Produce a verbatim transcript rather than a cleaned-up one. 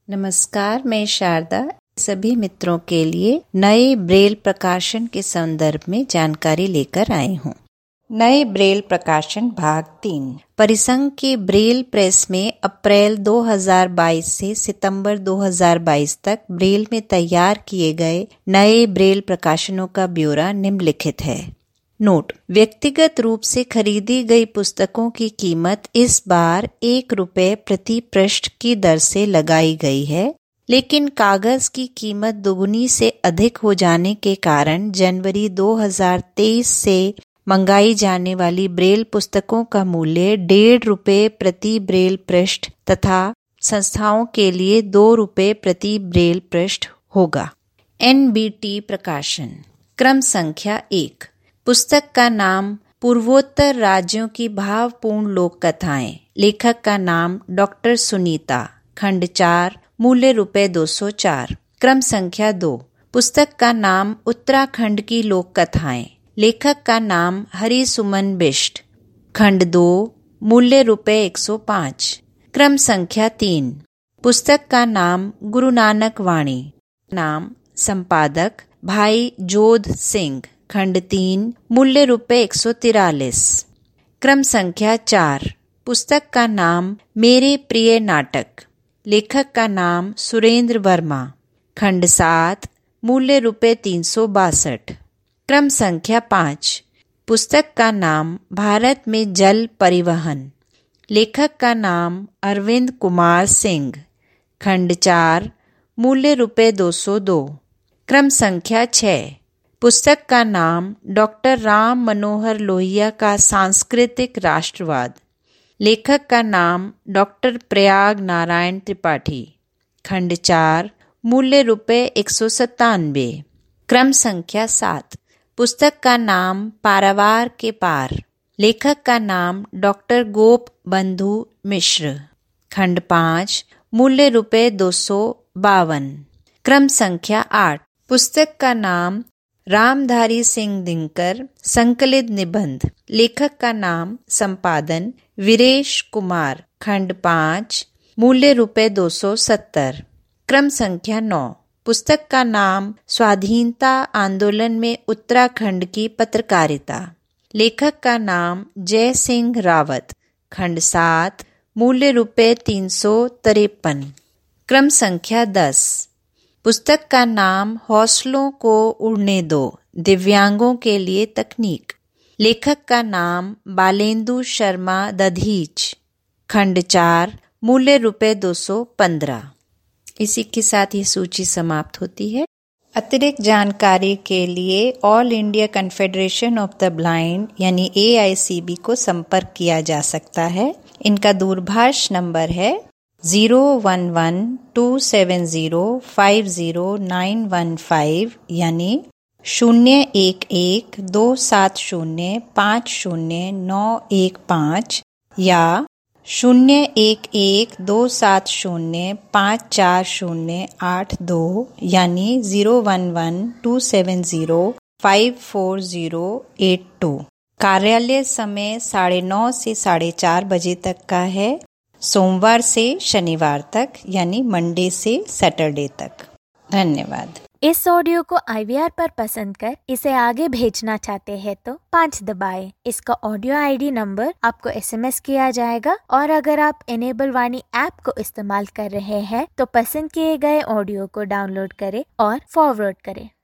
नमस्कार, मैं शारदा सभी मित्रों के लिए नए ब्रेल प्रकाशन के संदर्भ में जानकारी लेकर आई हूँ। नए ब्रेल प्रकाशन भाग तीन। परिसंघ के ब्रेल प्रेस में अप्रैल दो हज़ार बाईस से सितंबर दो हज़ार बाईस तक ब्रेल में तैयार किए गए नए ब्रेल प्रकाशनों का ब्यौरा निम्नलिखित है। नोट: व्यक्तिगत रूप से खरीदी गई पुस्तकों की कीमत इस बार एक रुपये प्रति पृष्ठ की दर से लगाई गई है, लेकिन कागज की कीमत दोगुनी से अधिक हो जाने के कारण जनवरी दो हज़ार तेईस से मंगाई जाने वाली ब्रेल पुस्तकों का मूल्य डेढ़ रुपये प्रति ब्रेल पृष्ठ तथा संस्थाओं के लिए दो रुपये प्रति ब्रेल पृष्ठ होगा। एन बी टी प्रकाशन। क्रम संख्या एक। पुस्तक का नाम पूर्वोत्तर राज्यों की भावपूर्ण लोक कथाएं। लेखक का नाम डॉक्टर सुनीता। खंड चार। मूल्य रुपये दो सौ चार। क्रम संख्या दो। पुस्तक का नाम उत्तराखंड की लोक कथाएं। लेखक का नाम हरिसुमन बिष्ट। खंड दो। मूल्य रुपये एक सौ पाँच। क्रम संख्या तीन। पुस्तक का नाम गुरु नानक वाणी। नाम संपादक भाई जोध सिंह। खंड तीन। मूल्य रुपये एक सौ तिरालीस। क्रम संख्या चार। पुस्तक का नाम मेरे प्रिय नाटक। लेखक का नाम सुरेंद्र वर्मा। खंड सात। मूल्य रुपये तीन सौ बासठ। क्रम संख्या पाँच। पुस्तक का नाम भारत में जल परिवहन। लेखक का नाम अरविंद कुमार सिंह। खंड चार। मूल्य रुपये दो सौ दो। क्रम संख्या छः। पुस्तक का नाम डॉक्टर राम मनोहर लोहिया का सांस्कृतिक राष्ट्रवाद। लेखक का नाम डॉक्टर प्रयाग नारायण त्रिपाठी। खंड चार। मूल्य रुपये एक सौ सत्तानवे। क्रम संख्या सात। पुस्तक का नाम पारावार के पार। लेखक का नाम डॉक्टर गोप बंधु मिश्र। खंड पाँच। मूल्य रुपये दो सौ बावन। क्रम संख्या आठ। पुस्तक का नाम रामधारी सिंह दिनकर संकलित निबंध। लेखक का नाम संपादन वीरेश कुमार। खंड पाँच। मूल्य रुपये दो सौ सत्तर। क्रम संख्या नौ। पुस्तक का नाम स्वाधीनता आंदोलन में उत्तराखंड की पत्रकारिता। लेखक का नाम जय सिंह रावत। खंड सात। मूल्य रुपये तीन सौ तिरपन। क्रम संख्या दस। पुस्तक का नाम हौसलों को उड़ने दो, दिव्यांगों के लिए तकनीक। लेखक का नाम बालेंदु शर्मा दधीच। खंड चार। मूल्य रुपये दो सौ पंद्रह। इसी के साथ ये सूची समाप्त होती है। अतिरिक्त जानकारी के लिए all India confederation of the blind यानी ए आई सी बी को संपर्क किया जा सकता है। इनका दूरभाष नंबर है zero one one two seven zero five zero nine one five यानी शून्य एक एक दो सात शून्य पाँच शून्य नौ एक पाँच या शून्य एक एक दो सात शून्य पाँच चार शून्य आठ दो यानी zero one one two seven zero five four zero eight two. कार्यालय समय साढ़े नौ से साढ़े चार बजे तक का है, सोमवार से शनिवार तक यानी मंडे से सैटरडे तक। धन्यवाद। इस ऑडियो को आई वी आर पर पसंद कर इसे आगे भेजना चाहते हैं तो पाँच दबाएं। इसका ऑडियो आई डी नंबर आपको एस एम एस किया जाएगा और अगर आप इनेबल वाणी ऐप को इस्तेमाल कर रहे हैं तो पसंद किए गए ऑडियो को डाउनलोड करें और फॉरवर्ड करें।